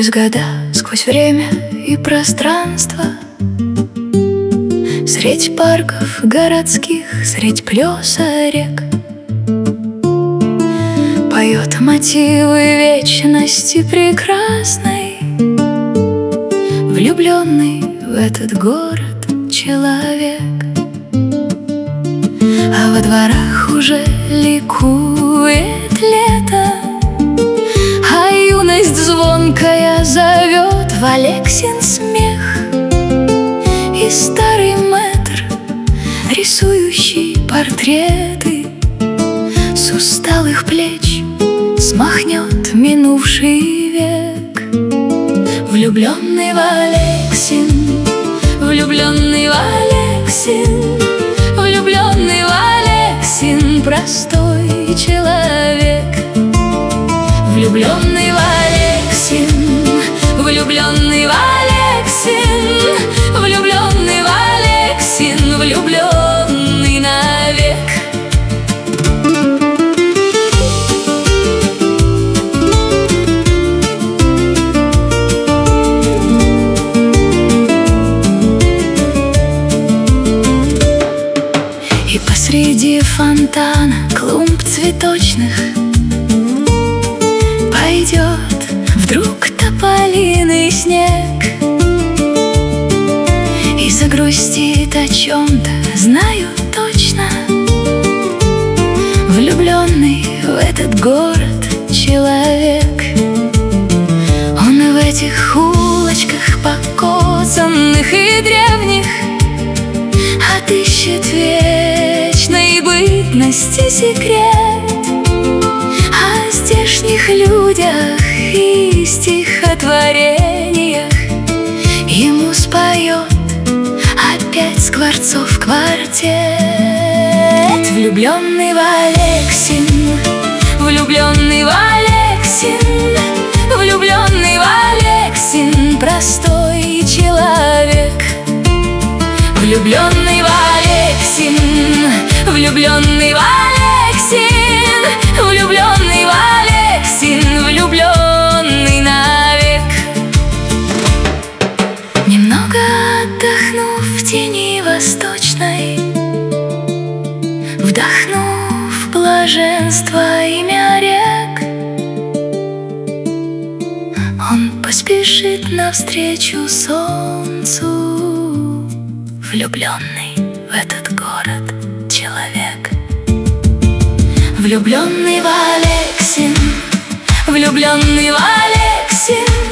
Через года, сквозь время и пространство, средь парков городских, средь плеса рек, поет мотивы вечности прекрасной, влюбленный в этот город человек. А во дворах уже ликует лето, а юность звонкая зовет в Алексин смех. И старый мэтр, рисующий портреты, с усталых плеч смахнет минувший век. Влюбленный в Алексин, влюбленный в Алексин, влюбленный в Алексин, простой человек. Влюбленный в Алексин, влюбленный в Алексин, влюбленный в Алексин, влюбленный навек. И посреди фонтана клумб цветочных пойдет вдруг тополиный снег и загрустит о чем-то, знаю точно. Влюбленный в этот город человек, он в этих улочках покоцанных и древних отыщет вечной бытности секрет. О здешних людях и стихотворениях ему споет опять Скворцов квартет. Влюбленный в Алексин, влюбленный в Алексин, влюбленный в Алексин, простой человек. Влюбленный в Алексин, влюбленный в Алексин, влюбленный в Алексин, влюбленный навек. Немного отдохнув в тени восточной, вдохнув блаженство имя рек, он поспешит навстречу солнцу. Влюбленный в этот город человек. Влюбленный в Алексин, влюбленный в Алексин,